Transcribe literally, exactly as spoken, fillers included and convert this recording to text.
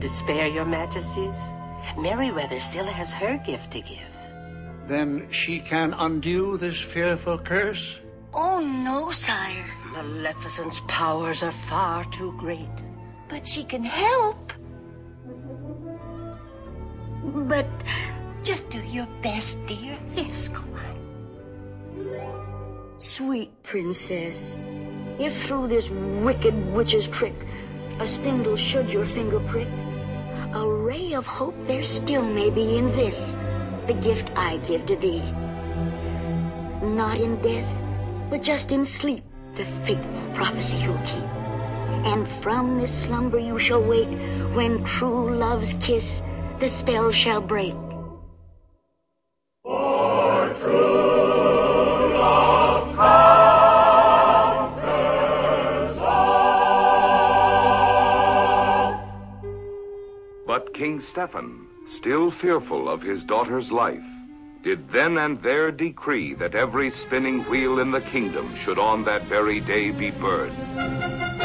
despair, your majesties. Merryweather still has her gift to give. Then she can undo this fearful curse? Oh, no, sire. Maleficent's powers are far too great. But she can help. But just do your best, dear. Yes, go on. Sweet princess, if through this wicked witch's trick a spindle should your finger prick, a ray of hope there still may be in this, the gift I give to thee. Not in death, but just in sleep, the fateful prophecy you'll keep. And from this slumber you shall wake, when true love's kiss the spell shall break. For true love conquers all. But King Stephen, still fearful of his daughter's life, did then and there decree that every spinning wheel in the kingdom should on that very day be burned.